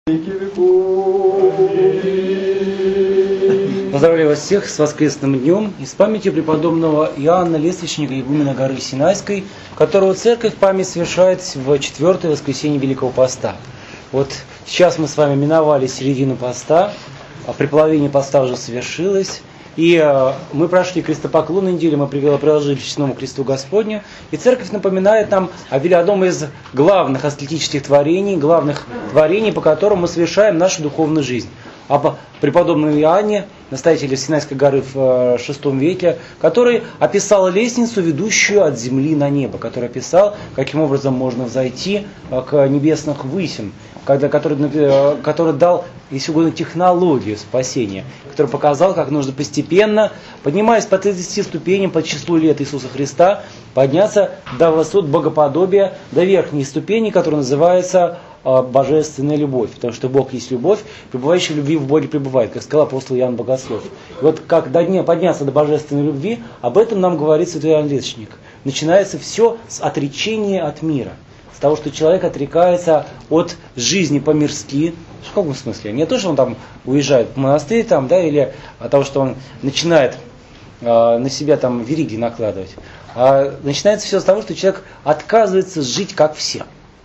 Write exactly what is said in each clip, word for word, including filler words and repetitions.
Поздравляю вас всех с воскресным днем и с памятью преподобного Иоанна Лествичника, игумена горы Синайской, которого церковь память совершает в четвертое воскресенье Великого Поста. Вот сейчас мы с вами миновали середину поста, а преполовение поста уже совершилось. И э, мы прошли крестопоклонную неделю, мы приложили к честному кресту Господню. И церковь напоминает нам о одном из главных аскетических творений, главных творений, по которым мы совершаем нашу духовную жизнь. Об преподобном Иоанне, настоятеле Синайской горы в шестом веке, который описал лестницу, ведущую от земли на небо, который описал, каким образом можно взойти к небесным высям, который, который дал, если угодно, технологию спасения, который показал, как нужно постепенно, поднимаясь по тридцати ступеням по числу лет Иисуса Христа, подняться до высот богоподобия, до верхней ступени, которая называется божественная любовь, потому что Бог есть любовь, пребывающий в любви в Боге пребывает, как сказал апостол Иоанн Богослов. И вот как до дня подняться до божественной любви, об этом нам говорит святой Иоанн Лествичник. Начинается все с отречения от мира, с того, что человек отрекается от жизни по-мирски. В каком смысле? Не то, что он там уезжает в монастырь, там, да, или от того, что он начинает э, на себя там вериги накладывать, а начинается все с того, что человек отказывается жить как все.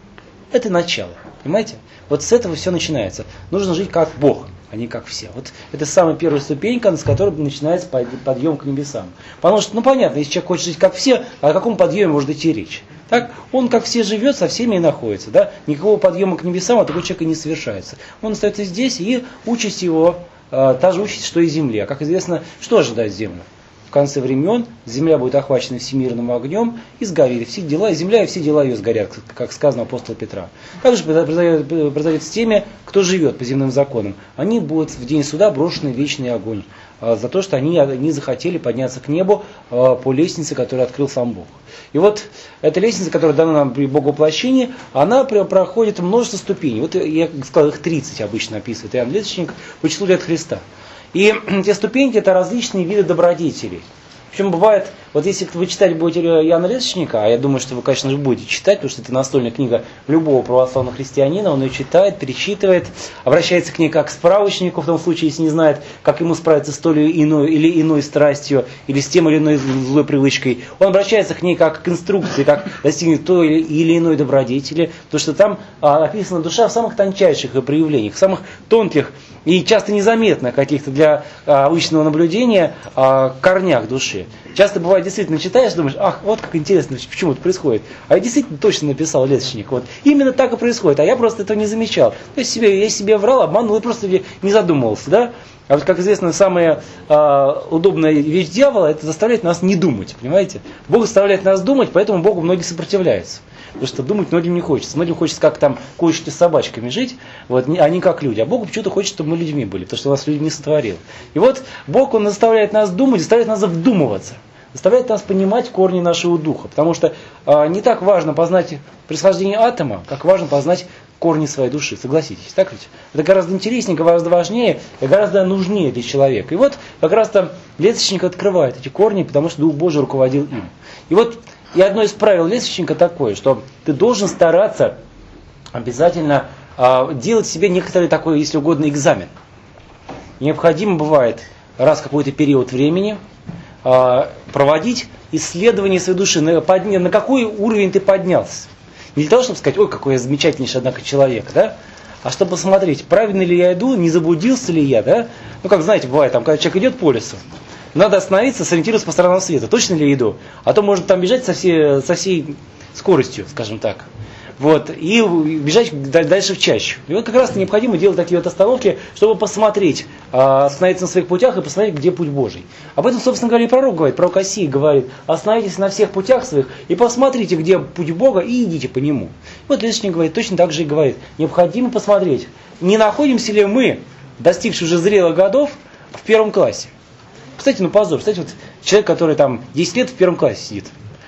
Это начало, понимаете? Вот с этого все начинается. Нужно жить как Бог, а не как все. Вот это самая первая ступенька, с которой начинается подъем к небесам. Потому что, ну понятно, если человек хочет жить как все, о каком подъеме может идти речь? Так, он как все живет, со всеми и находится. Да? Никакого подъема к небесам от такого человека не совершается. Он остается здесь, и участь его, э, та же участь, что и земля. Как известно, что ожидает землю? В конце времен земля будет охвачена всемирным огнем и сгорит. Все дела, земля и все дела ее сгорят, как сказано апостола Петра. Также произойдет с теми, кто живет по земным законам. Они будут в день суда брошены в вечный огонь за то, что они не захотели подняться к небу по лестнице, которую открыл сам Бог. И вот эта лестница, которая дана нам при Боговоплощении, она проходит множество ступеней. Вот я сказал, их тридцать обычно описывает Иоанн Лествичник по числу лет Христа. И те ступеньки — это различные виды добродетелей. Причем бывает, вот если вы читать будете Иоанна Лествичника, а я думаю, что вы, конечно же, будете читать, потому что это настольная книга любого православного христианина, он ее читает, перечитывает, обращается к ней как к справочнику, в том случае, если не знает, как ему справиться с той или иной, или иной страстью, или с тем или иной злой привычкой. Он обращается к ней как к инструкции, как достигнуть той или, или иной добродетели, потому что там а, описана душа в самых тончайших ее проявлениях, в самых тонких и часто незаметных каких-то для а, обычного наблюдения а, корнях души. Часто бывает, действительно читаешь, думаешь, ах, вот как интересно, почему это происходит. А я действительно точно написал Лествичник. Вот. Именно так и происходит, а я просто этого не замечал. То есть себе, я себе врал, обманул и просто не задумывался. Да? А вот, как известно, самая э, удобная вещь дьявола — это заставлять нас не думать. Понимаете? Бог заставляет нас думать, поэтому Богу многие сопротивляются. Потому что думать многим не хочется. Многим хочется как там кошечки с собачками жить, вот, а не как люди. А Богу почему-то хочет, чтобы мы людьми были, потому что Он нас людьми сотворил. И вот Бог, Он заставляет нас думать, заставляет нас вдумываться. Заставляет нас понимать корни нашего духа. Потому что э, не так важно познать происхождение атома, как важно познать корни своей души. Согласитесь, так ведь? Это гораздо интереснее, гораздо важнее и гораздо нужнее для человека. И вот как раз-то Лествичник открывает эти корни, потому что Дух Божий руководил им. И вот и одно из правил Лествичника такое, что ты должен стараться обязательно э, делать себе некоторый такой, если угодно, экзамен. Необходимо бывает раз в какой-то период времени э, проводить исследование своей души, на, подня, на какой уровень ты поднялся. Не для того, чтобы сказать, ой, какой я замечательнейший, однако, человек, да? А чтобы посмотреть, правильно ли я иду, не заблудился ли я, да? Ну, как знаете, бывает, там, когда человек идет по лесу, надо остановиться, сориентироваться по сторонам света. Точно ли я иду? А то можно там бежать со всей, со всей скоростью, скажем так. Вот, и бежать дальше в чащу. И вот как раз необходимо делать такие вот остановки, чтобы посмотреть, остановиться на своих путях и посмотреть, где путь Божий. Об этом, собственно говоря, и пророк говорит. Пророк Осий говорит: остановитесь на всех путях своих и посмотрите, где путь Бога, и идите по нему. Вот Лествичник говорит, точно так же и говорит. Необходимо посмотреть, не находимся ли мы, достигшие уже зрелых годов, в первом классе. Кстати, ну позор, кстати, вот человек, который там десять лет в первом классе сидит.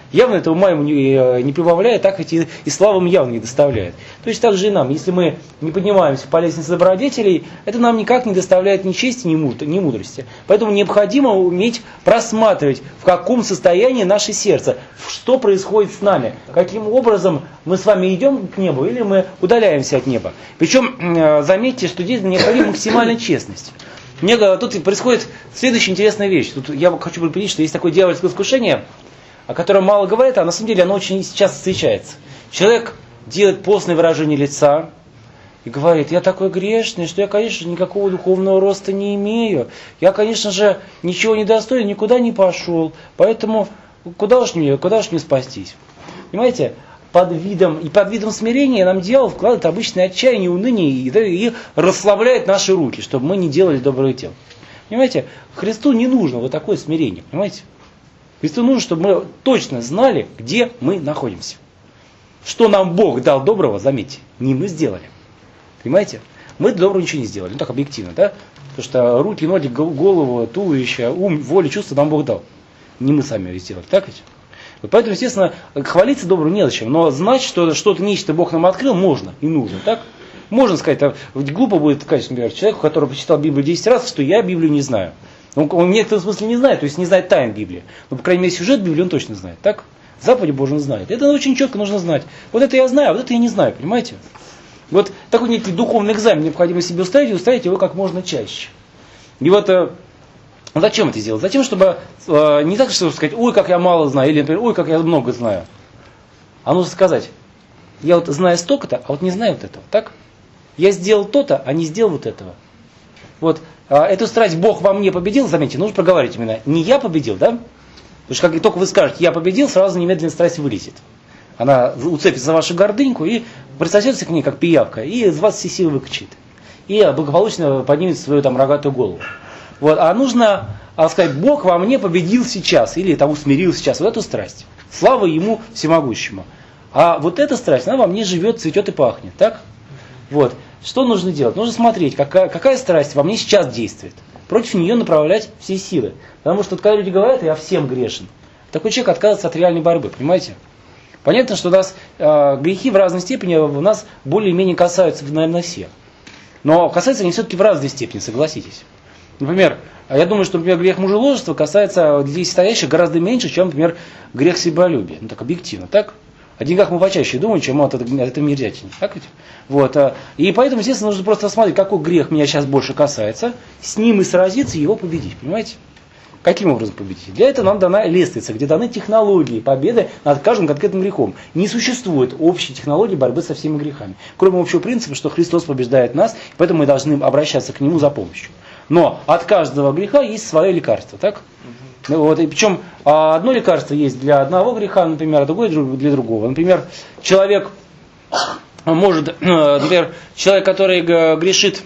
явно это ума ему не, не прибавляет, так ведь и, и славы ему явно не доставляет. То есть так же и нам, если мы не поднимаемся по лестнице добродетелей, это нам никак не доставляет ни чести, ни мудрости. Поэтому необходимо уметь просматривать, в каком состоянии наше сердце, что происходит с нами, каким образом мы с вами идем к небу или мы удаляемся от неба. Причем заметьте, что здесь необходима максимальная честность. Мне тут происходит следующая интересная вещь. Тут я хочу предупредить, что есть такое дьявольское искушение, о котором мало говорят, а на самом деле оно очень часто встречается. Человек делает постное выражение лица и говорит: я такой грешный, что я, конечно, никакого духовного роста не имею. Я, конечно же, ничего не достоин, никуда не пошел. Поэтому куда уж мне, куда уж мне спастись? Понимаете? Под видом, и под видом смирения нам дьявол вкладывает обычное отчаяние, уныние и, да, и расслабляет наши руки, чтобы мы не делали доброе дело. Понимаете, Христу не нужно вот такое смирение, понимаете? Христу нужно, чтобы мы точно знали, где мы находимся. Что нам Бог дал доброго, заметьте, не мы сделали. Понимаете? Мы доброго ничего не сделали, ну так объективно, да? Потому что руки, ноги, голову, туловище, ум, волю, чувства нам Бог дал. Не мы сами ее сделали, так ведь? Поэтому, естественно, хвалиться добрым незачем, но знать, что что-то нечто Бог нам открыл, можно и нужно, так? Можно сказать, а глупо будет сказать, например, человеку, который прочитал Библию десять раз, что я Библию не знаю. Он, он в некотором смысле не знает, то есть не знает тайн Библии. Но, по крайней мере, сюжет Библии он точно знает, так? Заповеди Божьи он знает. Это очень четко нужно знать. Вот это я знаю, а вот это я не знаю, понимаете? Вот такой некий духовный экзамен необходимо себе устроить, и устроить его как можно чаще. И вот... Зачем это делать? Затем, чтобы э, не так, чтобы сказать: ой, как я мало знаю, или, например, ой, как я много знаю. А нужно сказать: я вот знаю столько-то, а вот не знаю вот этого. Так? Я сделал то-то, а не сделал вот этого. Вот э, эту страсть Бог во мне победил, заметьте, нужно проговорить именно. Не я победил, да? Потому что как только вы скажете: я победил, сразу немедленно страсть вылезет. Она уцепится за вашу гордыньку и присосется к ней, как пиявка, и из вас все силы выкачает. И благополучно поднимет свою там рогатую голову. Вот, а нужно а, сказать: Бог во мне победил сейчас, или там усмирил сейчас вот эту страсть. Слава Ему всемогущему. А вот эта страсть, она во мне живет, цветет и пахнет. Так? Вот. Что нужно делать? Нужно смотреть, какая, какая страсть во мне сейчас действует. Против нее направлять все силы. Потому что когда люди говорят: я всем грешен, такой человек отказывается от реальной борьбы. Понимаете? Понятно, что у нас э, грехи в разной степени у нас более-менее касаются, наверное, всех. Но касаются они все-таки в разной степени, согласитесь. Например, я думаю, что, например, грех мужеложества касается здесь стоящих гораздо меньше, чем, например, грех себялюбия. Ну так объективно, так? О деньгах мы почаще думаем, чем от этой мерзятины. Так ведь? Вот. И поэтому, естественно, нужно просто посмотреть, какой грех меня сейчас больше касается, с ним и сразиться, и его победить. Понимаете? Каким образом победить? Для этого нам дана лестница, где даны технологии победы над каждым конкретным грехом. Не существует общей технологии борьбы со всеми грехами. Кроме общего принципа, что Христос побеждает нас, поэтому мы должны обращаться к Нему за помощью. Но от каждого греха есть свое лекарство, так? Угу. Вот, и причем одно лекарство есть для одного греха, например, а другое для другого. Например, человек может, например, человек, который грешит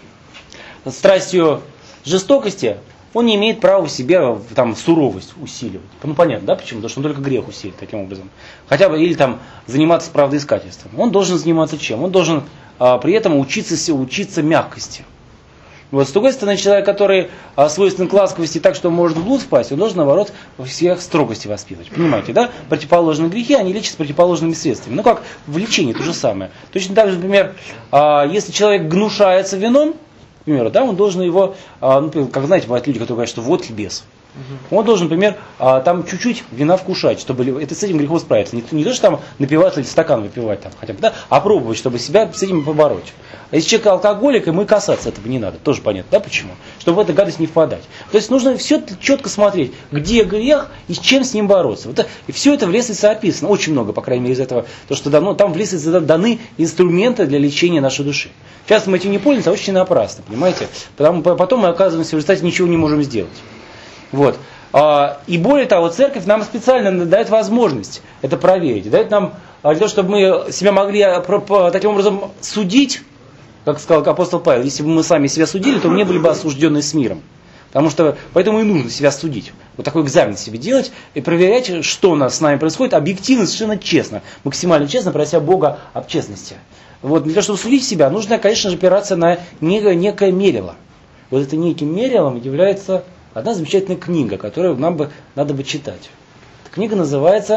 страстью жестокости, он не имеет права в себе там, суровость усиливать. Ну понятно, да, почему? Потому что он только грех усилит таким образом. Хотя бы или там заниматься правдоискательством. Он должен заниматься чем? Он должен а, при этом учиться, учиться мягкости. Вот, с другой стороны, человек, который а, свойственен к ласковости так, что он может в блуд впасть, он должен, наоборот, всех строгости воспитывать. Понимаете, да? Противоположные грехи, они лечат противоположными средствами. Ну, как в лечении, то же самое. Точно так же, например, а, если человек гнушается вином, к примеру, да, он должен его, а, например, как знаете, бывают люди, которые говорят, что водки без. Угу. Он должен, например, а, там чуть-чуть вина вкушать, чтобы это, с этим грехом справиться. Не, не то, что там напивать или стакан выпивать, там, хотя бы, да, а пробовать, чтобы себя с этим побороть. А если человек алкоголик, ему и касаться этого не надо. Тоже понятно, да, почему? Чтобы в эту гадость не впадать. То есть нужно все четко смотреть, где грех и с чем с ним бороться. Вот, и все это в лестнице описано. Очень много, по крайней мере, из этого. То, что дано, там в лестнице даны инструменты для лечения нашей души. Часто мы этим не пользуемся, а очень напрасно, понимаете? Потому, потом мы оказываемся в результате ничего не можем сделать. Вот. И более того, церковь нам специально дает возможность это проверить. Дает нам для того, чтобы мы себя могли таким образом судить, как сказал апостол Павел, если бы мы сами себя судили, то мы не были бы осуждены с миром. Потому что поэтому и нужно себя судить. Вот такой экзамен себе делать и проверять, что у нас с нами происходит, объективно, совершенно честно, максимально честно, прося Бога об честности. Вот, для того, чтобы судить себя, нужно, конечно же, опираться на некое, некое мерило. Вот это неким мерилом является одна замечательная книга, которую нам бы надо бы читать. Эта книга называется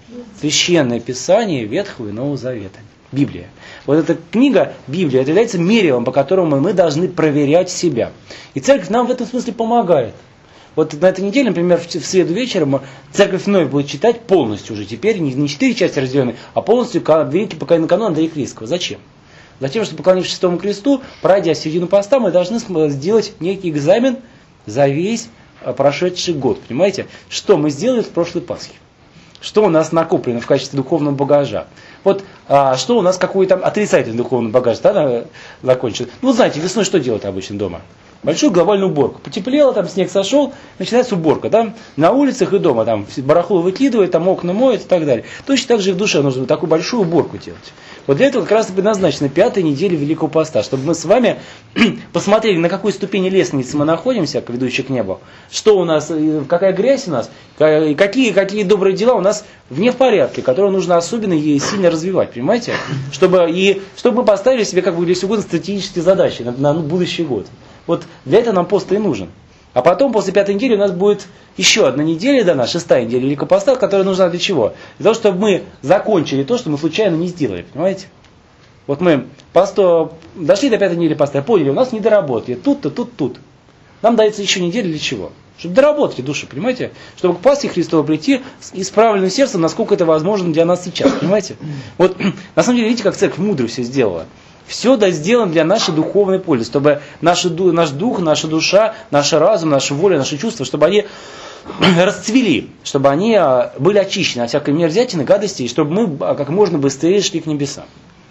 Священное Писание Ветхого и Нового Завета. Библия. Вот эта книга, Библия, это является мерилом, по которому мы должны проверять себя. И церковь нам в этом смысле помогает. Вот на этой неделе, например, в среду вечером церковь вновь будет читать полностью уже теперь, не четыре части разделенные, а полностью великий покаянный канон Андрея Критского. Зачем? Затем, что, поклонившись Святому Кресту, пройдя середину поста, мы должны сделать некий экзамен за весь прошедший год. Понимаете? Что мы сделали в прошлой Пасхе? Что у нас накоплено в качестве духовного багажа? Вот а, что у нас, какой там отрицательный духовный багаж, да, закончился? Ну, знаете, весной что делать обычно дома? Большую глобальную уборку. Потеплело, там снег сошел, начинается уборка. Там на улицах и дома, там барахло выкидывает, там окна моет и так далее. Точно так же и в душе нужно такую большую уборку делать. Вот для этого как раз и предназначена пятая неделя Великого Поста, чтобы мы с вами посмотрели, на какой ступени лестницы мы находимся, ведущей к небу, что у нас, какая грязь у нас, какие, какие добрые дела у нас вне в порядке, которые нужно особенно и сильно развивать, понимаете? Чтобы, и, чтобы мы поставили себе, как бы, если угодно, стратегические задачи на, на будущий год. Вот для этого нам пост и нужен. А потом, после пятой недели, у нас будет еще одна неделя дана, шестая неделя Великого Поста, которая нужна для чего? Для того, чтобы мы закончили то, что мы случайно не сделали, понимаете? Вот мы посто... дошли до пятой недели поста, поняли, у нас не доработали, тут-то, тут, тут. Нам дается еще неделя для чего? Чтобы доработать души, понимаете? Чтобы к Пасхе Христовой прийти с исправленным сердцем, насколько это возможно для нас сейчас, понимаете? Вот, на самом деле, видите, как церковь мудро все сделала. Все да сделано для нашей духовной пользы, чтобы наши, наш дух, наша душа, наш разум, наша воля, наши чувства, чтобы они расцвели, чтобы они были очищены от всякой мерзятины, гадости, и чтобы мы как можно быстрее шли к небесам.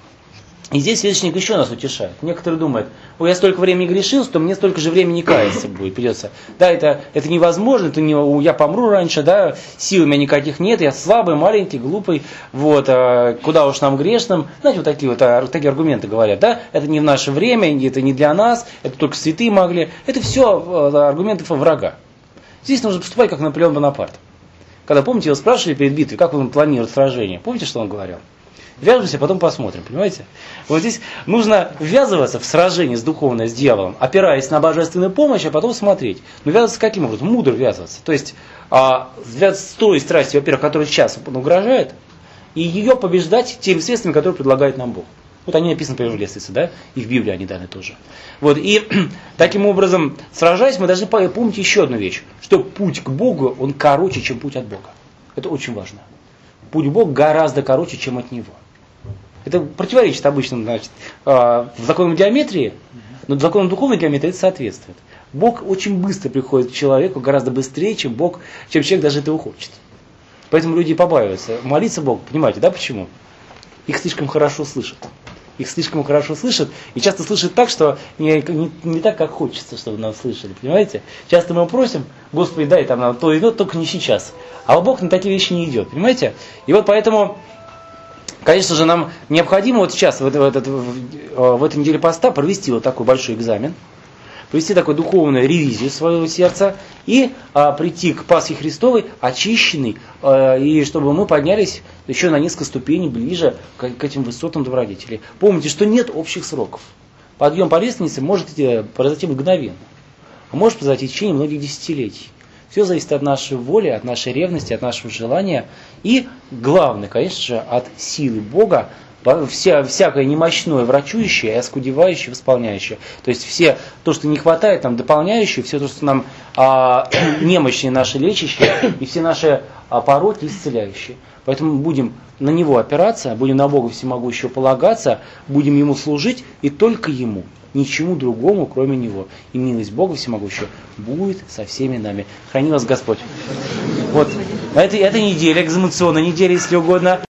И здесь священник еще нас утешает. Некоторые думают, ой, я столько времени грешил, что мне столько же времени каяться будет, придется. Да, это, это невозможно, это не, я помру раньше, да, сил у меня никаких нет, я слабый, маленький, глупый, вот, а, куда уж нам грешным. Знаете, вот такие вот а, такие аргументы говорят, да, это не в наше время, это не для нас, это только святые могли. Это все а, аргументы врага. Здесь нужно поступать как Наполеон Бонапарт. Когда, помните, его спрашивали перед битвой, как он планирует сражение, помните, что он говорил? Вяжемся, потом посмотрим, понимаете? Вот здесь нужно ввязываться в сражение с духовной, с дьяволом, опираясь на божественную помощь, а потом смотреть. Но ввязываться каким образом? Мудро ввязываться. То есть, а, ввязываться с той страстью, во-первых, которая сейчас угрожает, и ее побеждать теми средствами, которые предлагает нам Бог. Вот они написаны, например, в лестнице, да? И в Библии они даны тоже. Вот, и таким образом, сражаясь, мы должны помнить еще одну вещь, что путь к Богу, он короче, чем путь от Бога. Это очень важно. Путь к Богу гораздо короче, чем от Него. Это противоречит обычно, значит, в законам геометрии, но законам духовной геометрии это соответствует. Бог очень быстро приходит к человеку, гораздо быстрее, чем Бог, чем человек даже этого хочет. Поэтому люди побаиваются. Молиться Богу, понимаете, да, почему? Их слишком хорошо слышат. Их слишком хорошо слышат, и часто слышат так, что не, не, не так, как хочется, чтобы нас слышали, понимаете? Часто мы просим, Господи, дай там нам то и то, только не сейчас. А Бог на такие вещи не идет, понимаете? И вот поэтому... Конечно же, нам необходимо вот сейчас, в, этот, в, в этой неделе поста, провести вот такой большой экзамен, провести такую духовную ревизию своего сердца и а, прийти к Пасхе Христовой очищенный, а, и чтобы мы поднялись еще на несколько ступеней ближе к, к этим высотам добродетелей. Помните, что нет общих сроков. Подъем по лестнице может произойти мгновенно, а может произойти в течение многих десятилетий. Все зависит от нашей воли, от нашей ревности, от нашего желания. И главное, конечно же, от силы Бога, вся, всякое немощное врачующее и оскудевающее, восполняющее. То есть все то, что не хватает, нам дополняющее, все то, что нам а, немощные наши лечащие, и все наши а, пороки исцеляющие. Поэтому будем на Него опираться, будем на Бога Всемогущего полагаться, будем Ему служить и только Ему. Ничему другому, кроме Него. И милость Бога Всемогущего будет со всеми нами. Храни вас Господь. Вот. На этой, этой неделе, экзаменационной неделе, если угодно,